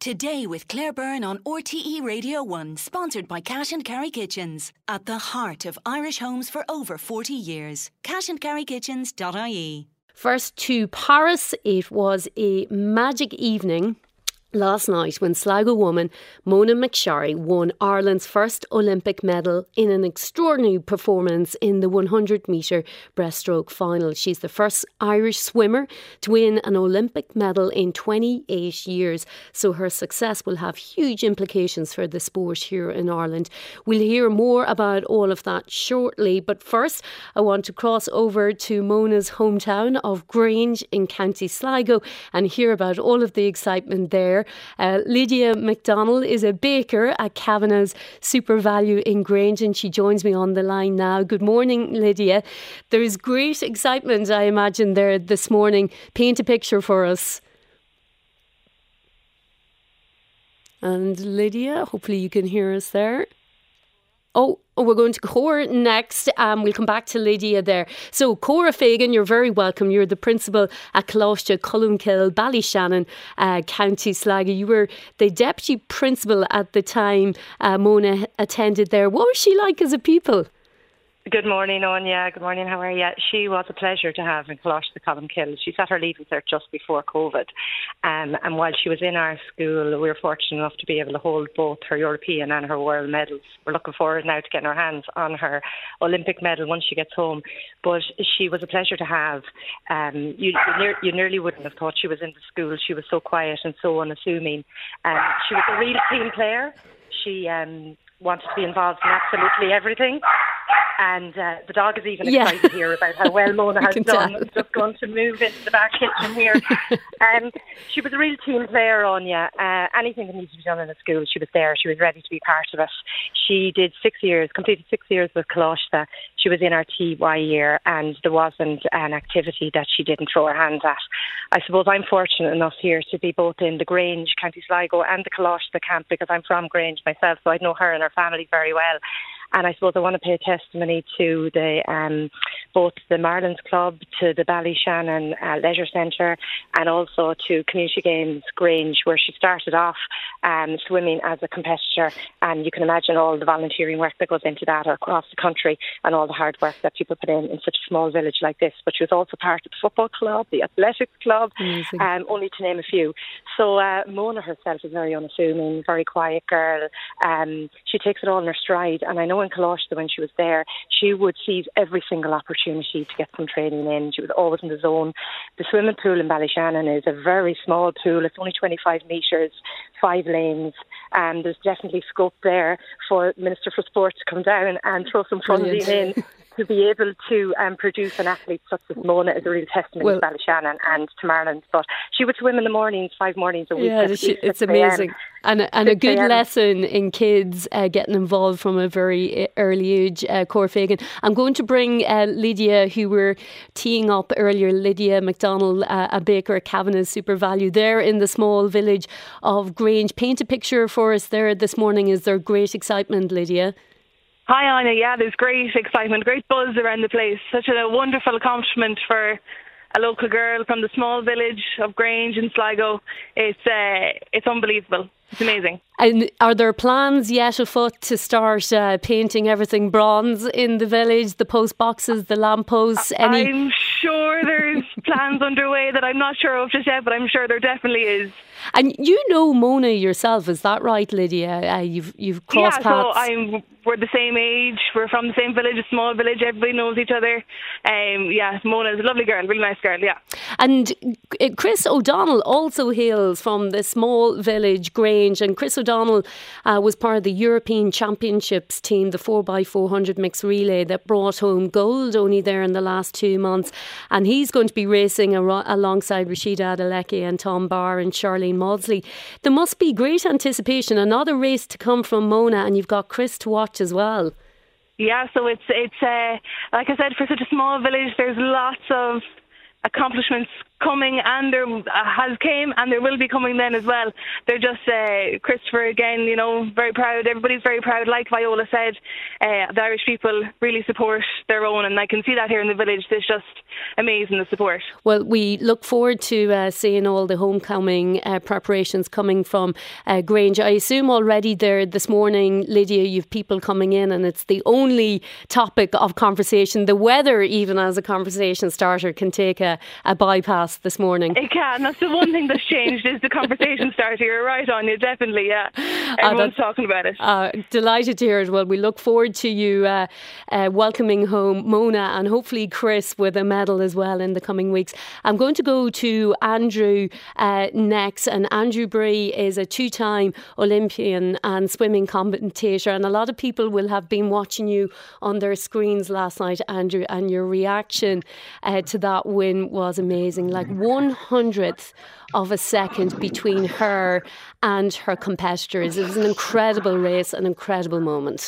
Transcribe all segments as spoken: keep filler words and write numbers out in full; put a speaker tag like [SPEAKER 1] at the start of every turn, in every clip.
[SPEAKER 1] Today with Claire Byrne on R T E Radio one, sponsored by Cash and Carry Kitchens. At the heart of Irish homes for over forty years. cash and carry kitchens dot I E.
[SPEAKER 2] First to Paris, it was a magic evening last night when Sligo woman Mona McSharry won Ireland's first Olympic medal in an extraordinary performance in the one hundred metre breaststroke final. She's the first Irish swimmer to win an Olympic medal in twenty-eight years, so her success will have huge implications for the sport here in Ireland. We'll hear more about all of that shortly, but first I want to cross over to Mona's hometown of Grange in County Sligo and hear about all of the excitement there. Uh, Lydia McDonald is a baker at Kavanagh's Super Value in Grange and she joins me on the line now. Good morning, Lydia. There is great excitement, I imagine, there this morning. Paint a picture for us. And Lydia, hopefully you can hear us there. Oh, oh, we're going to Cora next. Um, we'll come back to Lydia there. So, Cora Fagan, you're very welcome. You're the principal at Coláiste Columkill, Ballyshannon, uh, County Sligo. You were the deputy principal at the time uh, Mona attended there. What was she like as a pupil?
[SPEAKER 3] Good morning, Anya. Good morning, how are you? She was a pleasure to have in Coláiste Columkill. She sat her leaving cert just before COVID. Um, and while she was in our school, we were fortunate enough to be able to hold both her European and her world medals. We're looking forward now to getting our hands on her Olympic medal once she gets home. But she was a pleasure to have. Um, you, you, near, you nearly wouldn't have thought she was in the school. She was so quiet and so unassuming. Um, she was a real team player. She um, wanted to be involved in absolutely everything. And uh, the dog is even
[SPEAKER 2] yeah.
[SPEAKER 3] excited here about how well Mona has done. I'm just going to move into the back kitchen here. um, she was a real team player, Anya. Uh, anything that needs to be done in the school, she was there. She was ready to be part of it. She did six years, completed six years with Coláiste. She was in our T Y year and there wasn't an activity that she didn't throw her hands at. I suppose I'm fortunate enough here to be both in the Grange, County Sligo and the Coláiste camp because I'm from Grange myself, so I know her and her family very well. And I suppose I want to pay testimony to the um, both the Marlins Club, to the Ballyshannon uh, Leisure Centre, and also to Community Games Grange, where she started off um, swimming as a competitor. And you can imagine all the volunteering work that goes into that across the country and all the hard work that people put in in such a small village like this. But she was also part of the football club, the athletics club, um, only to name a few. So uh, Mona herself is very unassuming, very quiet girl. Um, she takes it all in her stride, and I know in Coláiste when she was there, she would seize every single opportunity to get some training in. She was always in the zone. The swimming pool in Ballyshannon is a very small pool. It's only twenty-five metres, five lanes, and there's definitely scope there for Minister for Sport to come down and throw some funding in. To be able to um, produce an athlete such as Mona is a real testament well, to Ballyshannon and to Marlins. But she would swim in the mornings, five mornings a week.
[SPEAKER 2] Yeah, she, it's amazing. And, and a good lesson in kids uh, getting involved from a very early age, uh, Cora Fagan. I'm going to bring uh, Lydia, who we're teeing up earlier, Lydia McDonald, uh, a baker at Kavanagh's Super Value, there in the small village of Grange. Paint a picture for us there this morning. Is there great excitement, Lydia?
[SPEAKER 4] Hi, Anna. Yeah, there's great excitement, great buzz around the place. Such a wonderful accomplishment for a local girl from the small village of Grange in Sligo. It's uh, it's unbelievable. It's amazing.
[SPEAKER 2] And are there plans yet afoot to start uh, painting everything bronze in the village, the post boxes, the lampposts? Any?
[SPEAKER 4] I'm sure there's plans underway that I'm not sure of just yet, but I'm sure there definitely is.
[SPEAKER 2] And you know Mona yourself, is that right, Lydia? Uh, you've you've crossed
[SPEAKER 4] yeah,
[SPEAKER 2] paths.
[SPEAKER 4] Yeah, so I'm. We're the same age. We're from the same village, a small village. Everybody knows each other. Um, yeah, Mona's a lovely girl, really nice girl. Yeah.
[SPEAKER 2] And Chris O'Donnell also hails from the small village Grange, and Chris O'Donnell uh, was part of the European Championships team, the four by four hundred mixed relay that brought home gold only there in the last two months. And he's going to be racing ar- alongside Rashida Adeleke and Tom Barr and Charlene Maudsley. There must be great anticipation. Another race to come from Mona, and you've got Chris to watch as well.
[SPEAKER 4] Yeah, so it's it's uh, like I said, for such a small village, there's lots of accomplishments coming, and there uh, has came, and there will be coming then as well. They're just, uh, Christopher again, you know, very proud. Everybody's very proud. Like Viola said, uh, the Irish people really support their own, and I can see that here in the village. It's just amazing, the support.
[SPEAKER 2] Well, we look forward to uh, seeing all the homecoming uh, preparations coming from uh, Grange. I assume already there this morning, Lydia, you've people coming in, and it's the only topic of conversation. The weather, even as a conversation starter, can take a, a bypass this morning.
[SPEAKER 4] It can. That's the one thing that's changed, is the conversation starter. You're right on you, definitely, yeah. Everyone's uh, talking about it.
[SPEAKER 2] Uh, delighted to hear it. Well, we look forward to you uh, uh, welcoming home Mona and hopefully Chris with a medal as well in the coming weeks. I'm going to go to Andrew uh, next, and Andrew Bree is a two-time Olympian and swimming commentator, and a lot of people will have been watching you on their screens last night, Andrew, and your reaction uh, to that win was amazing. Like one hundredth of a second between her and her competitors. It was an incredible race, an incredible moment.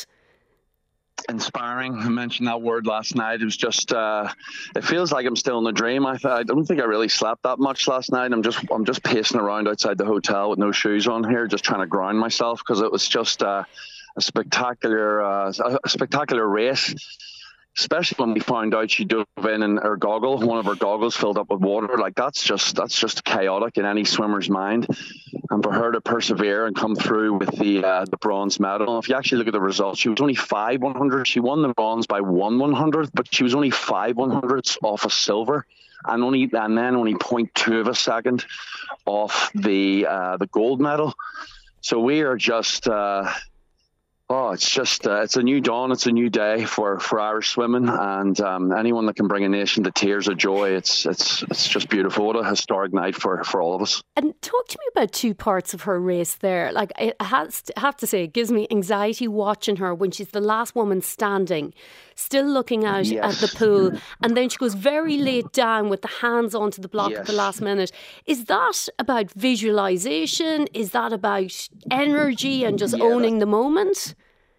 [SPEAKER 5] Inspiring. I mentioned that word last night. It was just, uh, it feels like I'm still in a dream. I, I don't think I really slept that much last night. I'm just, I'm just pacing around outside the hotel with no shoes on here, just trying to ground myself, because it was just uh, a spectacular, uh, a spectacular race. Especially when we found out she dove in and her goggle, one of her goggles filled up with water. Like that's just that's just chaotic in any swimmer's mind. And for her to persevere and come through with the uh, the bronze medal. If you actually look at the results, she was only five one hundred. She won the bronze by one one hundredth, but she was only five one hundredths off a silver, and only and then only zero point two of a second off the uh, the gold medal. So we are just. Uh, Oh, it's just, uh, it's a new dawn. It's a new day for, for Irish swimming, and um, anyone that can bring a nation to tears of joy, it's it's it's just beautiful. What a historic night for, for all of us. And
[SPEAKER 2] talk to me about two parts of her race there. Like, I has to, have to say, it gives me anxiety watching her when she's the last woman standing, still looking out yes. at the pool, and then she goes very late down with the hands onto the block yes. at the last minute. Is that about visualisation? Is that about energy and just yeah, owning the moment?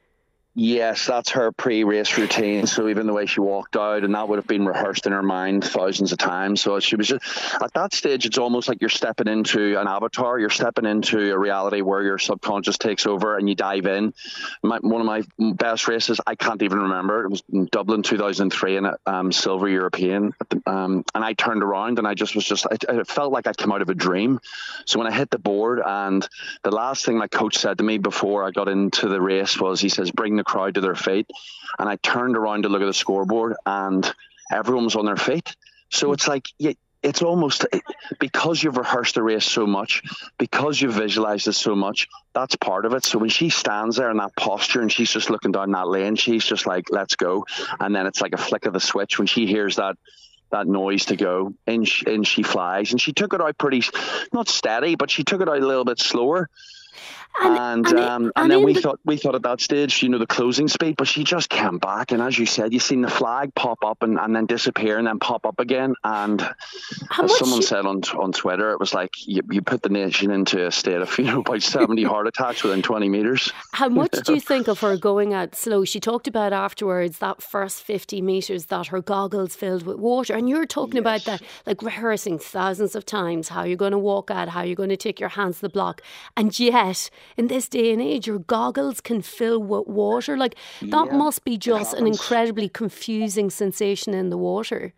[SPEAKER 5] Yes, that's her pre-race routine. So even the way she walked out, and that would have been rehearsed in her mind thousands of times. So she was just, at that stage, it's almost like you're stepping into an avatar. You're stepping into a reality where your subconscious takes over and you dive in. My, one of my best races, I can't even remember. It was in Dublin two thousand three in a um, silver European. Um, and I turned around and I just was just, it, it felt like I'd come out of a dream. So when I hit the board, and the last thing my coach said to me before I got into the race was, he says, bring the crowd to their feet. And I turned around to look at the scoreboard and everyone was on their feet. So it's like, it's almost, because you've rehearsed the race so much, because you've visualized it so much, that's part of it. So when she stands there in that posture and she's just looking down that lane, she's just like, let's go. And then it's like a flick of the switch when she hears that that noise to go, and she, and she flies. And she took it out pretty, not steady, but she took it out a little bit slower. And and, and, um, and, and then we the... thought we thought at that stage, you know, the closing speed, but she just came back, and as you said, you seen the flag pop up and, and then disappear and then pop up again. And How as someone you... said on on Twitter, it was like you, you put the nation into a state of, you know, about seventy heart attacks within twenty metres.
[SPEAKER 2] How much do you think of her going out slow? She talked about afterwards that first fifty metres that her goggles filled with water, and you're talking yes. about that, like rehearsing thousands of times how you're going to walk out, how you're going to take your hands to the block, and yet in this day and age, your goggles can fill with water. Like, that yeah, must be just an incredibly confusing sensation in the water.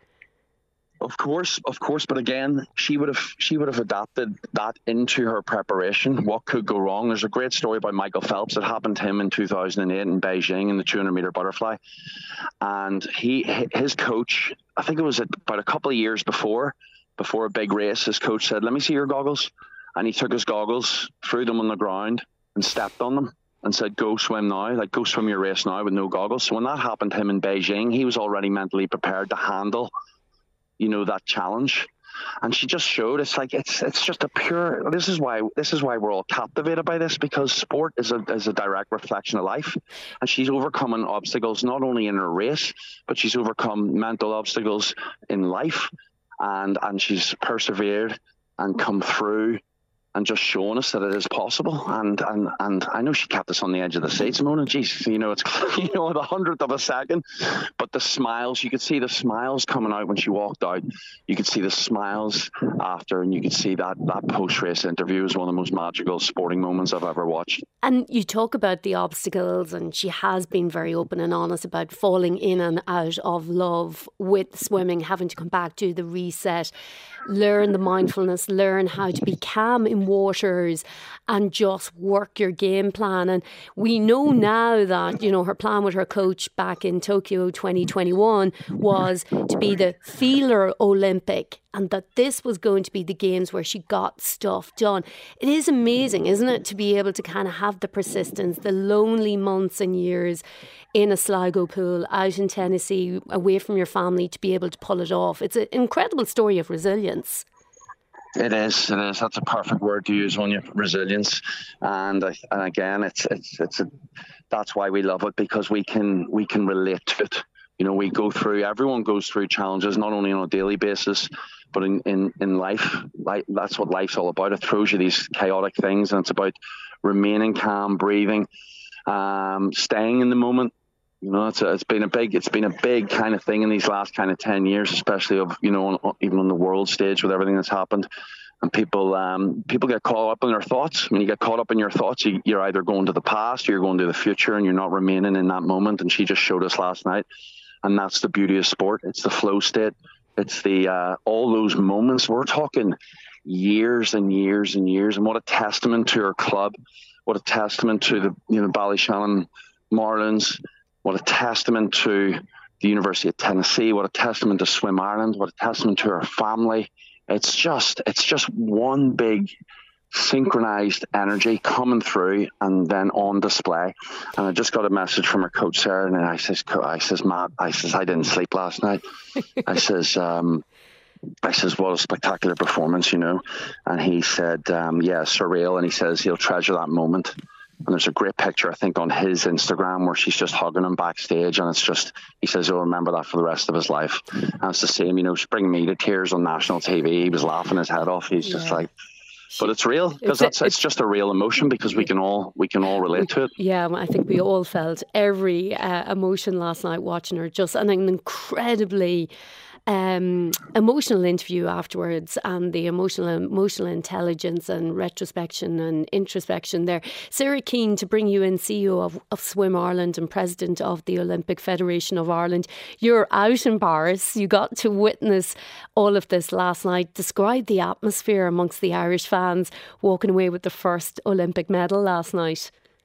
[SPEAKER 5] Of course, of course. But again, she would have she would have adapted that into her preparation. What could go wrong? There's a great story by Michael Phelps that happened to him in two thousand eight in Beijing in the two hundred meter butterfly. And he his coach, I think it was about a couple of years before, before a big race, his coach said, let me see your goggles. And he took his goggles, threw them on the ground and stepped on them and said, go swim now, like go swim your race now with no goggles. So when that happened to him in Beijing, he was already mentally prepared to handle, you know, that challenge. And she just showed, it's like, it's it's just a pure, this is why this is why we're all captivated by this, because sport is a is a direct reflection of life. And she's overcoming obstacles, not only in her race, but she's overcome mental obstacles in life. And, and she's persevered and come through and just showing us that it is possible. And and and I know she kept us on the edge of the seats, Mona. Geez, you know, it's, you know, the hundredth of a second. But the smiles, you could see the smiles coming out when she walked out. You could see the smiles after, and you could see that, that post-race interview was one of the most magical sporting moments I've ever watched.
[SPEAKER 2] And you talk about the obstacles, and she has been very open and honest about falling in and out of love with swimming, having to come back, do the reset, learn the mindfulness, learn how to be calm in waters and just work your game plan. And we know now that, you know, her plan with her coach back in Tokyo twenty twenty-one was to be the feeler Olympic, and that this was going to be the games where she got stuff done. It is amazing, isn't it, to be able to kind of have the persistence, the lonely months and years in a Sligo pool, out in Tennessee, away from your family, to be able to pull it off. It's an incredible story of resilience.
[SPEAKER 5] It is. It is. That's a perfect word to use, Anya. Resilience, and uh, and again, it's it's it's a, that's why we love it, because we can we can relate to it. You know, we go through. Everyone goes through challenges, not only on a daily basis, but in in in life. Like, that's what life's all about. It throws you these chaotic things, and it's about remaining calm, breathing, um, staying in the moment. You know, it's a, it's been a big it's been a big kind of thing in these last kind of ten years, especially of, you know, on, even on the world stage with everything that's happened. And people um, people get caught up in their thoughts. When you get caught up in your thoughts, you, you're either going to the past or you're going to the future, and you're not remaining in that moment. And she just showed us last night. And that's the beauty of sport. It's the flow state. It's the uh, all those moments. We're talking years and years and years. And what a testament to her club. What a testament to the, you know, Ballyshannon Marlins. What a testament to the University of Tennessee. What a testament to Swim Ireland. What a testament to her family. It's just, it's just one big synchronized energy coming through and then on display. And I just got a message from her coach, Sarah, and I says, I says, Matt, I says, I didn't sleep last night. I says, um, I says, what a spectacular performance, you know. And he said, um, yeah, surreal. And he says he'll treasure that moment. And there's a great picture, I think, on his Instagram where she's just hugging him backstage. And it's just, he says he'll remember that for the rest of his life. And it's the same, you know, she's bringing me to tears on national T V. He was laughing his head off. He's yeah. just like, but it's real, because it's, it's just a real emotion, because we can all we can all relate to it.
[SPEAKER 2] Yeah, I think we all felt every uh, emotion last night watching her. Just an incredibly um, emotional interview afterwards, and the emotional emotional intelligence and retrospection and introspection there. Sarah Keane, to bring you in, C E O of, of Swim Ireland and President of the Olympic Federation of Ireland. You're out in Paris. You got to witness all of this last night. Describe the atmosphere amongst the Irish fans walking away with the first Olympic medal last night.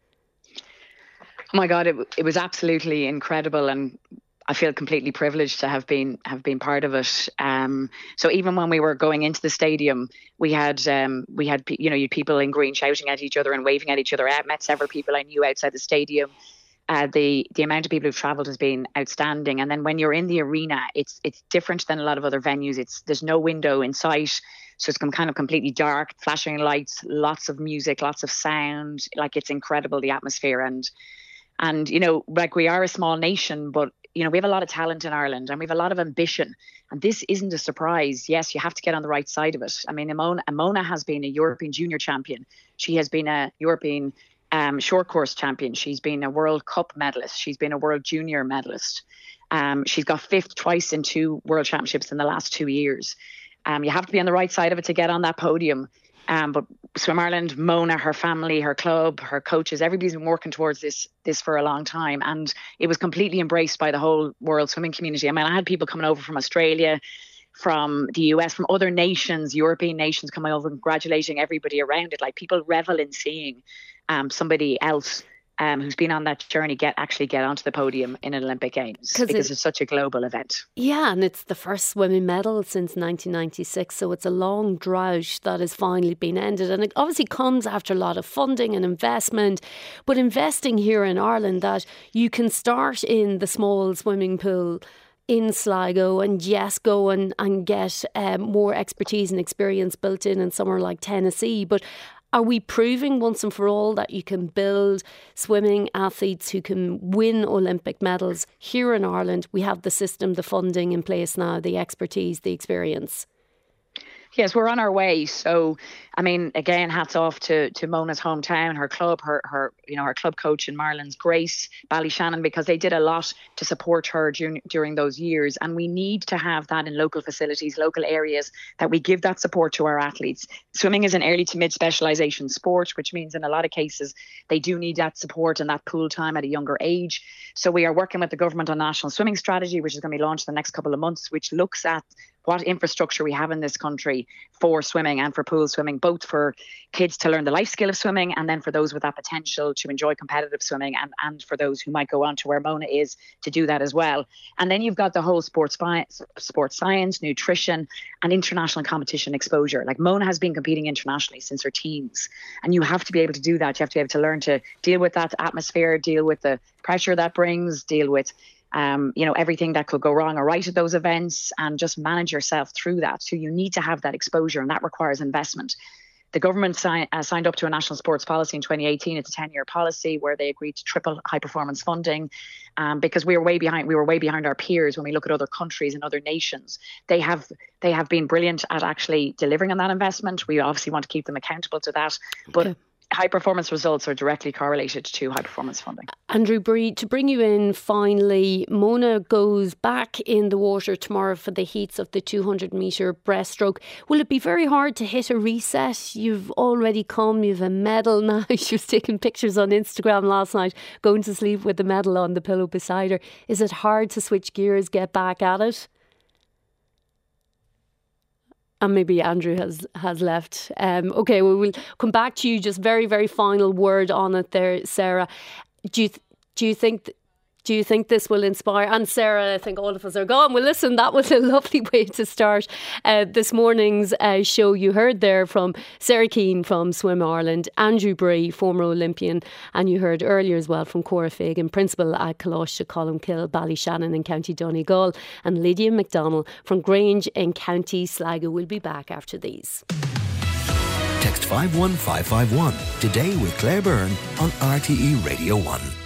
[SPEAKER 6] Oh my God, it, it was absolutely incredible, and I feel completely privileged to have been have been part of it. Um, so even when we were going into the stadium, we had um, we had you know you people in green shouting at each other and waving at each other. I met several people I knew outside the stadium. Uh, the the amount of people who've travelled has been outstanding. And then when you're in the arena, it's it's different than a lot of other venues. It's there's no window in sight, so it's kind of completely dark, flashing lights, lots of music, lots of sound. Like, it's incredible, the atmosphere. And and you know, like, we are a small nation, but you know, we have a lot of talent in Ireland, and we have a lot of ambition. And this isn't a surprise. Yes, you have to get on the right side of it. I mean, Emona, Emona has been a European junior champion. She has been a European um, short course champion. She's been a World Cup medalist. She's been a World Junior medalist. Um, she's got fifth twice in two World Championships in the last two years. Um, you have to be on the right side of it to get on that podium. Um, but Swim Ireland, Mona, her family, her club, her coaches, everybody's been working towards this this for a long time. And it was completely embraced by the whole world swimming community. I mean, I had people coming over from Australia, from the U S, from other nations, European nations, coming over and congratulating everybody around it. Like, people revel in seeing um, somebody else Um, who's been on that journey get actually get onto the podium in an Olympic Games, because it, it's such a global event.
[SPEAKER 2] Yeah, and it's the first swimming medal since nineteen ninety-six, so it's a long drought that has finally been ended. And it obviously comes after a lot of funding and investment, but investing here in Ireland, that you can start in the small swimming pool in Sligo and yes, go and, and get um, more expertise and experience built in in somewhere like Tennessee. But are we proving once and for all that you can build swimming athletes who can win Olympic medals here in Ireland? We have the system, the funding in place now, the expertise, the experience.
[SPEAKER 6] Yes, we're on our way. So, I mean, again, hats off to to Mona's hometown, her club, her her you know her club coach in Marlin's, Grace Ballyshannon, because they did a lot to support her during during those years. And we need to have that in local facilities, local areas, that we give that support to our athletes. Swimming is an early to mid specialisation sport, which means in a lot of cases they do need that support and that pool time at a younger age. So we are working with the government on National Swimming Strategy, which is going to be launched in the next couple of months, which looks at what infrastructure we have in this country for swimming and for pool swimming, both for kids to learn the life skill of swimming and then for those with that potential to enjoy competitive swimming, and, and for those who might go on to where Mona is to do that as well. And then you've got the whole sports, sports science, nutrition and international competition exposure. Like Mona has been competing internationally since her teens, and you have to be able to do that. You have to be able to learn to deal with that atmosphere, deal with the pressure that brings, deal with Um, you know, everything that could go wrong or right at those events, and just manage yourself through that. So you need to have that exposure, and that requires investment. The government si- uh, signed up to a national sports policy in twenty eighteen. It's a ten-year policy where they agreed to triple high performance funding, um, because we were way behind. We were way behind our peers when we look at other countries and other nations. They have they have been brilliant at actually delivering on that investment. We obviously want to keep them accountable to that, but. Okay. High performance results are directly correlated to high performance funding.
[SPEAKER 2] Andrew Bree, to bring you in finally, Mona goes back in the water tomorrow for the heats of the two hundred metre breaststroke. Will it be very hard to hit a reset? You've already come, you've a medal now. She was taking pictures on Instagram last night, going to sleep with the medal on the pillow beside her. Is it hard to switch gears, get back at it? And maybe Andrew has, has left. Um, okay, well, we'll come back to you. Just very, very final word on it there, Sarah. Do you, th- do you think... Th- Do you think this will inspire? And Sarah, I think all of us are gone. Well, listen, that was a lovely way to start uh, this morning's uh, show. You heard there from Sarah Keane from Swim Ireland, Andrew Bree, former Olympian, and you heard earlier as well from Cora Fagan, principal at Coláiste Colmcille, Ballyshannon in County Donegal, and Lydia McDonnell from Grange in County Sligo. We'll be back after these.
[SPEAKER 7] Text five one five five one today with Claire Byrne on R T E Radio one.